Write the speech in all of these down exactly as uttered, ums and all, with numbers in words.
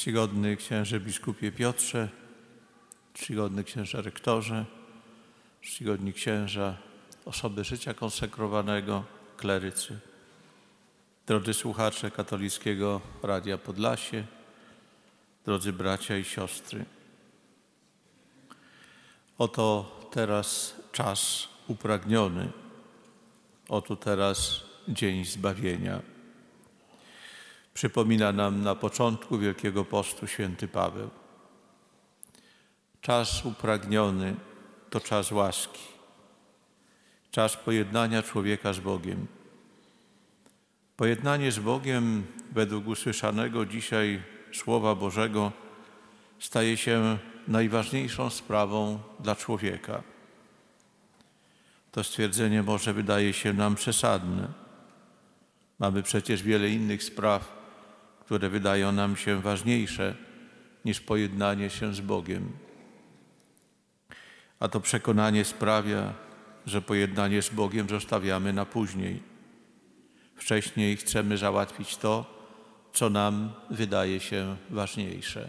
Czcigodny księże biskupie Piotrze, czcigodny księże rektorze, czcigodni księża, osoby życia konsekrowanego, klerycy, drodzy słuchacze Katolickiego Radia Podlasie, drodzy bracia i siostry. Oto teraz czas upragniony, oto teraz dzień zbawienia. Przypomina nam na początku Wielkiego Postu święty Paweł. Czas upragniony to czas łaski, czas pojednania człowieka z Bogiem. Pojednanie z Bogiem według usłyszanego dzisiaj Słowa Bożego staje się najważniejszą sprawą dla człowieka. To stwierdzenie może wydaje się nam przesadne. Mamy przecież wiele innych spraw, które wydają nam się ważniejsze niż pojednanie się z Bogiem. A to przekonanie sprawia, że pojednanie z Bogiem zostawiamy na później. Wcześniej chcemy załatwić to, co nam wydaje się ważniejsze.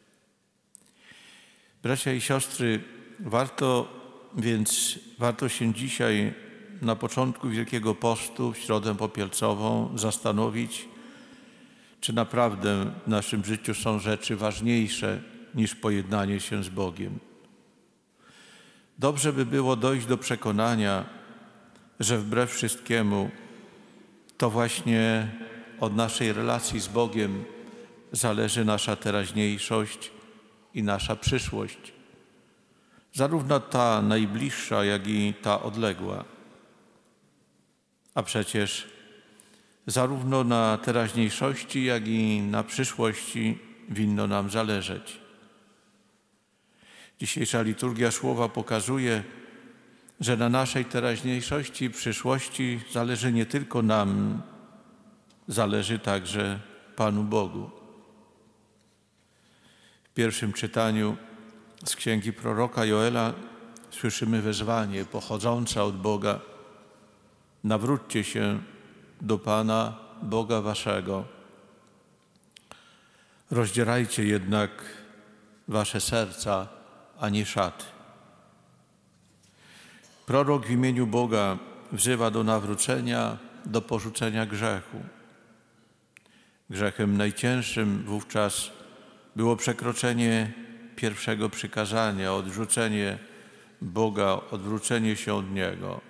Bracia i siostry, warto więc, warto się dzisiaj na początku Wielkiego Postu, w Środę Popielcową, zastanowić, czy naprawdę w naszym życiu są rzeczy ważniejsze niż pojednanie się z Bogiem. Dobrze by było dojść do przekonania, że wbrew wszystkiemu to właśnie od naszej relacji z Bogiem zależy nasza teraźniejszość i nasza przyszłość. Zarówno ta najbliższa, jak i ta odległa. A przecież zarówno na teraźniejszości, jak i na przyszłości winno nam zależeć. Dzisiejsza liturgia Słowa pokazuje, że na naszej teraźniejszości i przyszłości zależy nie tylko nam, zależy także Panu Bogu. W pierwszym czytaniu z księgi proroka Joela słyszymy wezwanie pochodzące od Boga: nawróćcie się do Pana, Boga waszego. Rozdzierajcie jednak wasze serca, a nie szaty. Prorok w imieniu Boga wzywa do nawrócenia, do porzucenia grzechu. Grzechem najcięższym wówczas było przekroczenie pierwszego przykazania, odrzucenie Boga, odwrócenie się od Niego.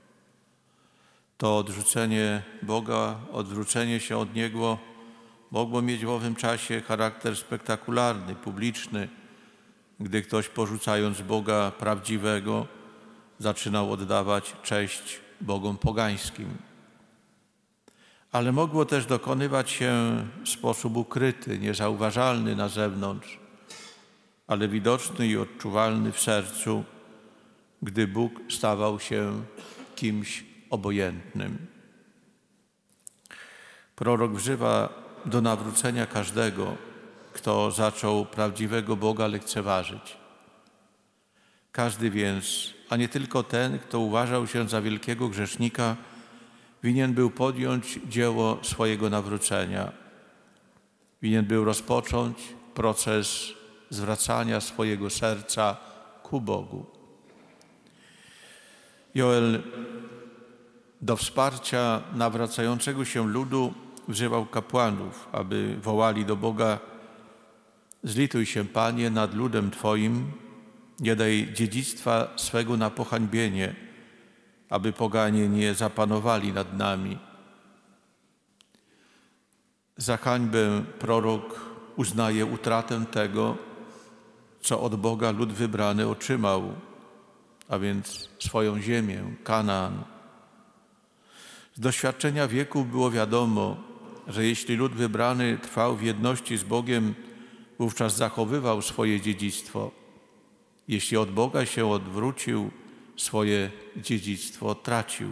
To odrzucenie Boga, odwrócenie się od Niego mogło mieć w owym czasie charakter spektakularny, publiczny, gdy ktoś, porzucając Boga prawdziwego, zaczynał oddawać cześć bogom pogańskim. Ale mogło też dokonywać się w sposób ukryty, niezauważalny na zewnątrz, ale widoczny i odczuwalny w sercu, gdy Bóg stawał się kimś obojętnym. Prorok wzywa do nawrócenia każdego, kto zaczął prawdziwego Boga lekceważyć. Każdy więc, a nie tylko ten, kto uważał się za wielkiego grzesznika, winien był podjąć dzieło swojego nawrócenia. Winien był rozpocząć proces zwracania swojego serca ku Bogu. Joel do wsparcia nawracającego się ludu wzywał kapłanów, aby wołali do Boga: zlituj się, Panie, nad ludem Twoim, nie daj dziedzictwa swego na pohańbienie, aby poganie nie zapanowali nad nami. Za hańbę prorok uznaje utratę tego, co od Boga lud wybrany otrzymał, a więc swoją ziemię, Kanaan. Z doświadczenia wieków było wiadomo, że jeśli lud wybrany trwał w jedności z Bogiem, wówczas zachowywał swoje dziedzictwo. Jeśli od Boga się odwrócił, swoje dziedzictwo tracił.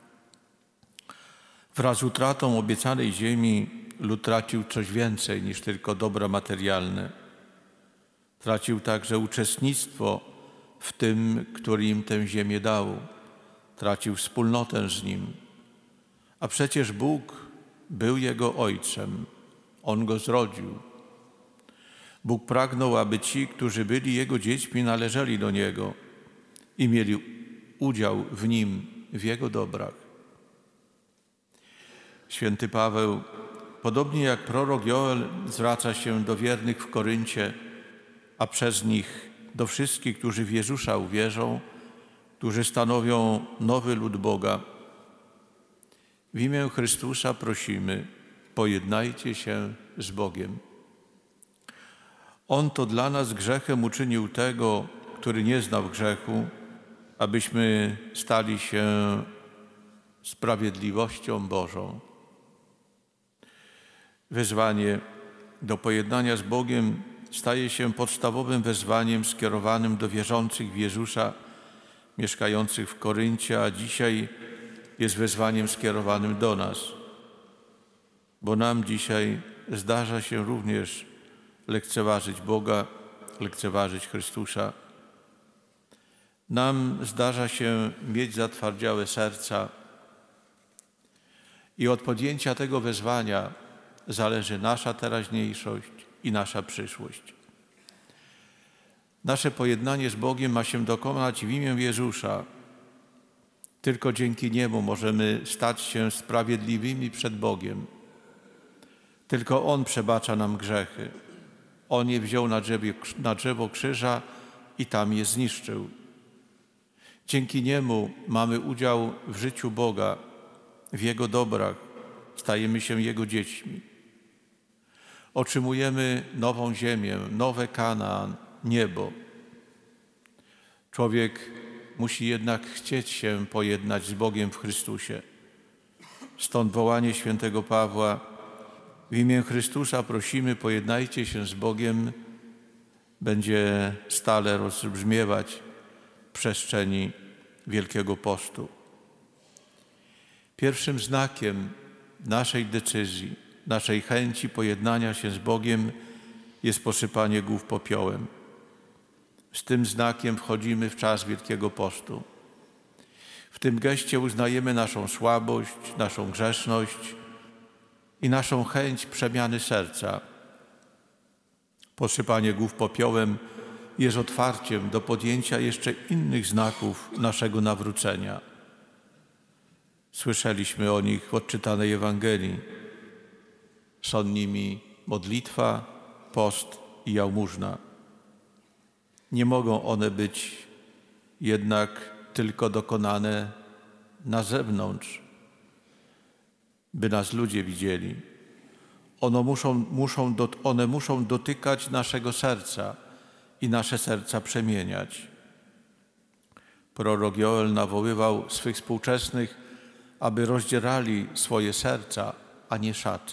Wraz z utratą obiecanej ziemi lud tracił coś więcej niż tylko dobra materialne. Tracił także uczestnictwo w tym, który im tę ziemię dał. Tracił wspólnotę z Nim. A przecież Bóg był jego Ojcem. On go zrodził. Bóg pragnął, aby ci, którzy byli Jego dziećmi, należeli do Niego i mieli udział w Nim, w Jego dobrach. Święty Paweł, podobnie jak prorok Joel, zwraca się do wiernych w Koryncie, a przez nich do wszystkich, którzy w Jezusa uwierzą, którzy stanowią nowy lud Boga. W imię Chrystusa prosimy, pojednajcie się z Bogiem. On to dla nas grzechem uczynił tego, który nie znał grzechu, abyśmy stali się sprawiedliwością Bożą. Wezwanie do pojednania z Bogiem staje się podstawowym wezwaniem skierowanym do wierzących w Jezusa, mieszkających w Koryncie, a dzisiaj jest wezwaniem skierowanym do nas, bo nam dzisiaj zdarza się również lekceważyć Boga, lekceważyć Chrystusa. Nam zdarza się mieć zatwardziałe serca i od podjęcia tego wezwania zależy nasza teraźniejszość i nasza przyszłość. Nasze pojednanie z Bogiem ma się dokonać w imię Jezusa. Tylko dzięki Niemu możemy stać się sprawiedliwymi przed Bogiem. Tylko On przebacza nam grzechy. On je wziął na, drzewie, na drzewo krzyża i tam je zniszczył. Dzięki Niemu mamy udział w życiu Boga, w Jego dobrach. Stajemy się Jego dziećmi. Otrzymujemy nową ziemię, nowe Kanaan, niebo. Człowiek musi jednak chcieć się pojednać z Bogiem w Chrystusie. Stąd wołanie świętego Pawła: w imię Chrystusa prosimy, pojednajcie się z Bogiem, będzie stale rozbrzmiewać w przestrzeni Wielkiego Postu. Pierwszym znakiem naszej decyzji, naszej chęci pojednania się z Bogiem jest posypanie głów popiołem. Z tym znakiem wchodzimy w czas Wielkiego Postu. W tym geście uznajemy naszą słabość, naszą grzeszność i naszą chęć przemiany serca. Posypanie głów popiołem jest otwarciem do podjęcia jeszcze innych znaków naszego nawrócenia. Słyszeliśmy o nich w odczytanej Ewangelii. Są nimi modlitwa, post i jałmużna. Nie mogą one być jednak tylko dokonane na zewnątrz, by nas ludzie widzieli. One muszą, muszą, one muszą dotykać naszego serca i nasze serca przemieniać. Prorok Joel nawoływał swych współczesnych, aby rozdzierali swoje serca, a nie szaty.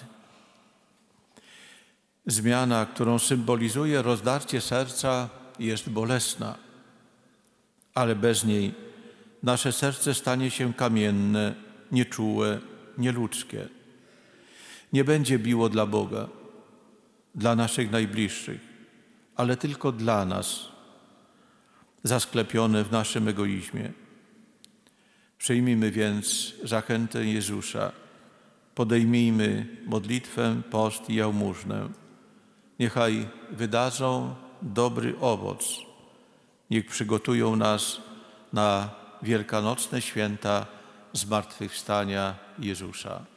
Zmiana, którą symbolizuje rozdarcie serca, jest bolesna, ale bez niej nasze serce stanie się kamienne, nieczułe, nieludzkie. Nie będzie biło dla Boga, dla naszych najbliższych, ale tylko dla nas, zasklepione w naszym egoizmie. Przyjmijmy więc zachętę Jezusa, podejmijmy modlitwę, post i jałmużnę. Niechaj wydadzą dobry owoc, niech przygotują nas na wielkanocne święta zmartwychwstania Jezusa.